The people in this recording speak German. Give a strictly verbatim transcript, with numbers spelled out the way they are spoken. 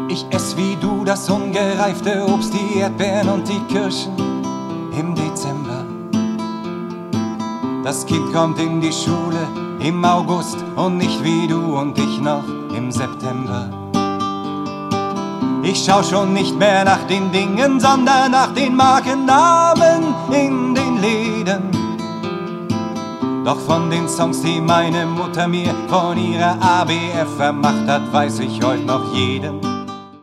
Ich ess wie du das ungereifte Obst, die Erdbeeren und die Kirschen im Dezember. Das Kind kommt in die Schule im August und nicht wie du und ich noch im September. Ich schau schon nicht mehr nach den Dingen, sondern nach den Markennamen in den Läden. Doch von den Songs, die meine Mutter mir von ihrer A B F vermacht hat, weiß ich heute noch jeden.